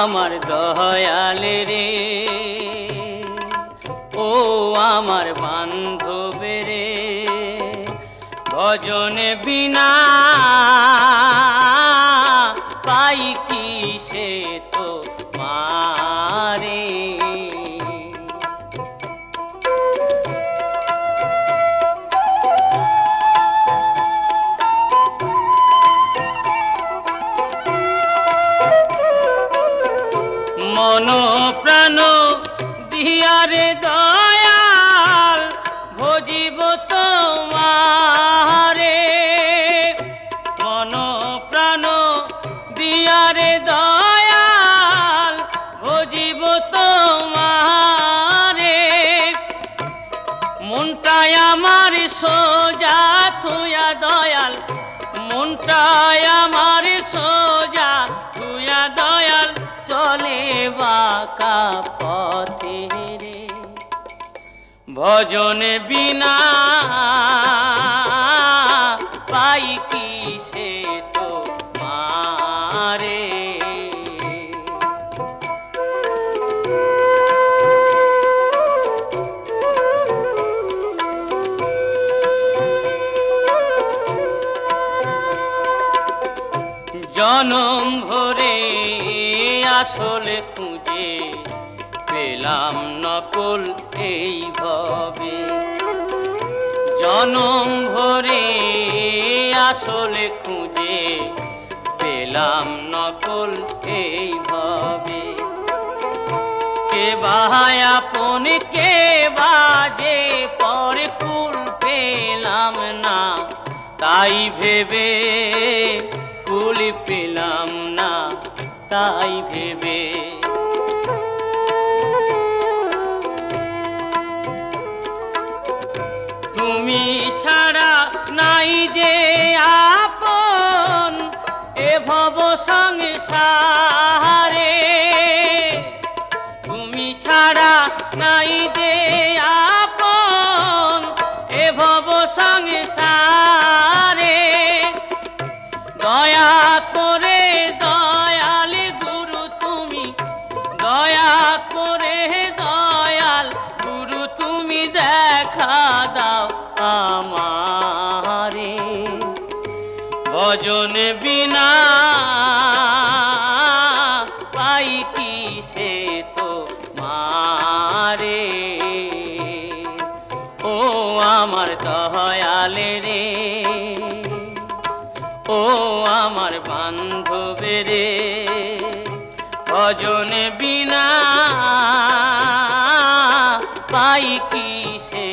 আমার দয়ালে রে, ও আমার বান্ধবে রে, ভজন বিনা পাই কি সে তো মারে। মন প্রাণ দিয়ারে দয়াল ভজিব তোমারে, মন প্রাণ দিয়ারে দয়াল ভজিব তোমারে। মনটাই আমার সোজা থুয়া দয়াল, মনটাই আমার সোজা থুয়া দয়াল, চলে বাঁকা পথে রে, ভজন বিনা পাই কি সে তো মারে। জনম ভরে আসলে খুঁজে পেলাম নকল এই ভবে, জনম ভরে আসলে খুঁজে পেলাম নকল এই ভবে। কে বাহায় আপন কে বাজে পর কুল পেলাম না, তাই ভেবে কুল পেলাম না, তাই ভেবে। তুমি ছাড়া নাই যে আপন এ ভব সংসারে, তুমি ছাড়া নাই যে আপন এ ভব সংসারে। দয়া করে দয়াল গুরু তুমি, দয়া করে দয়াল গুরু তুমি দেখা দাও আমারে, ভজন বিনা পাই কি সে তো মারে। ও আমার দয়ালে রে, ও আমার বান্ধবে রে, ভজন বিনা পাই কি সে